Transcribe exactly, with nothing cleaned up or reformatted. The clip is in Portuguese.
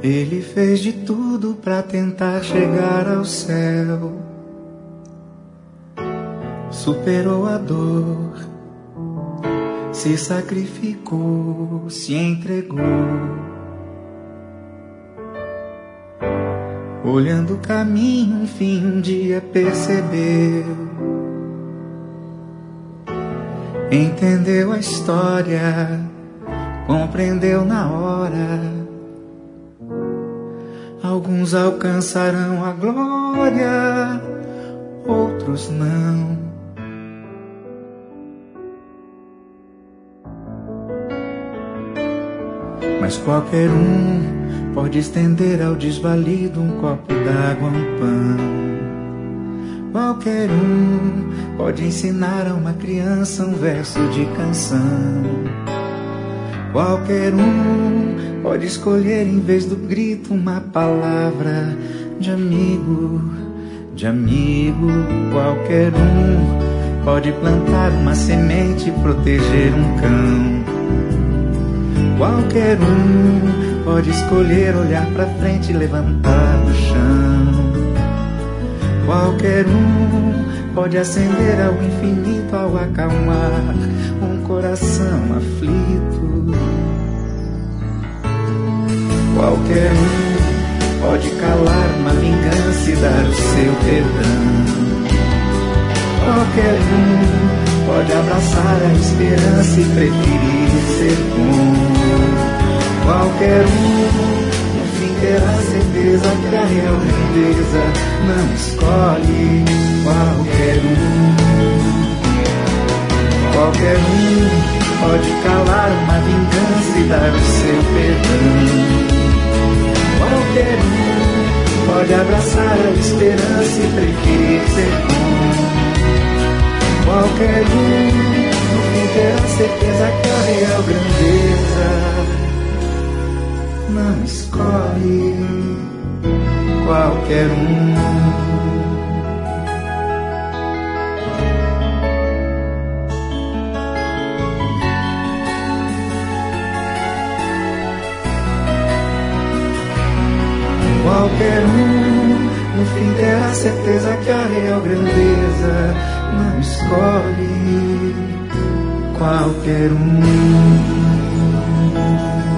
Ele fez de tudo pra tentar chegar ao céu. Superou a dor, se sacrificou, se entregou. Olhando o caminho, enfim, um dia percebeu. Entendeu a história, compreendeu na hora. Alguns alcançarão a glória, outros não. Mas qualquer um pode estender ao desvalido um copo d'água, um pão. Qualquer um pode ensinar a uma criança um verso de canção. Qualquer um pode escolher em vez do grito uma palavra de amigo, de amigo. Qualquer um pode plantar uma semente e proteger um cão. Qualquer um pode escolher olhar pra frente e levantar do chão. Qualquer um pode acender ao infinito ao acalmar um coração aflito. Qualquer um pode calar uma vingança e dar o seu perdão. Qualquer um pode abraçar a esperança e preferir ser bom. Qualquer um no fim terá certeza que a real grandeza não escolhe qualquer um. Qualquer um pode calar uma vingança e dar o seu perdão. Qualquer um pode abraçar a esperança e preferir ser bom. Qualquer um no fim terá certeza que a real grandeza não escolhe qualquer um. Qualquer um no fim terá certeza que a real grandeza não escolhe qualquer um.